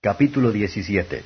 Capítulo 17.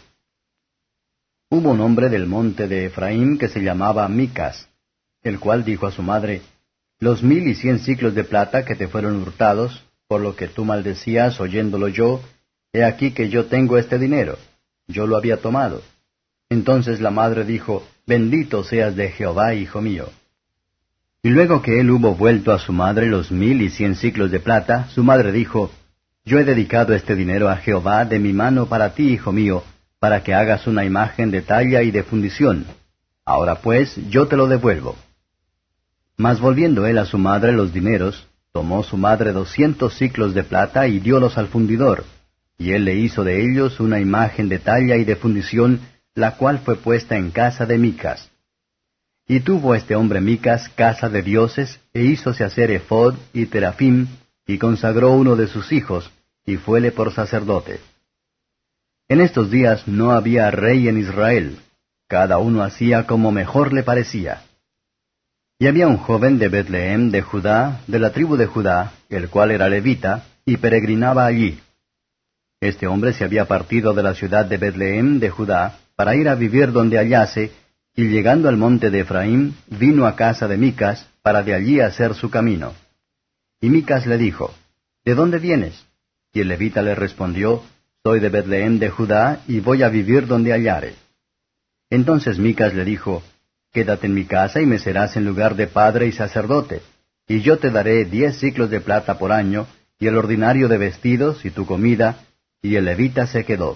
Hubo un hombre del monte de Efraín que se llamaba Micas, el cual dijo a su madre, Los 1,100 siclos de plata que te fueron hurtados, por lo que tú maldecías oyéndolo yo, he aquí que yo tengo este dinero, yo lo había tomado. Entonces la madre dijo, Bendito seas de Jehová, hijo mío. Y luego que él hubo vuelto a su madre los 1,100 siclos de plata, su madre dijo, Yo he dedicado este dinero a Jehová de mi mano para ti, hijo mío, para que hagas una imagen de talla y de fundición. Ahora pues, yo te lo devuelvo. Mas volviendo él a su madre los dineros, tomó su madre 200 siclos de plata y diólos al fundidor, y él le hizo de ellos una imagen de talla y de fundición, la cual fue puesta en casa de Micas. Y tuvo este hombre Micas casa de dioses, e hízose hacer ephod y terafim, y consagró uno de sus hijos, y fuele por sacerdote. En estos días no había rey en Israel, cada uno hacía como mejor le parecía. Y había un joven de Betlehem de Judá, de la tribu de Judá, el cual era levita, y peregrinaba allí. Este hombre se había partido de la ciudad de Betlehem de Judá, para ir a vivir donde hallase, y llegando al monte de Efraín, vino a casa de Micas, para de allí hacer su camino. Y Micas le dijo, ¿De dónde vienes? Y el levita le respondió, Soy de Betlehem de Judá, y voy a vivir donde hallare. Entonces Micas le dijo, Quédate en mi casa y me serás en lugar de padre y sacerdote, y yo te daré 10 siclos de plata por año, y el ordinario de vestidos y tu comida, y el levita se quedó.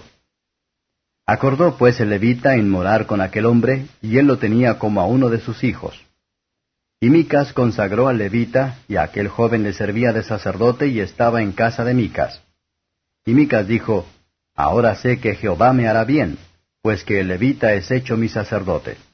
Acordó pues el levita en morar con aquel hombre, y él lo tenía como a uno de sus hijos. Y Micas consagró al levita, y a aquel joven le servía de sacerdote y estaba en casa de Micas. Y Micas dijo, Ahora sé que Jehová me hará bien, pues que el levita es hecho mi sacerdote.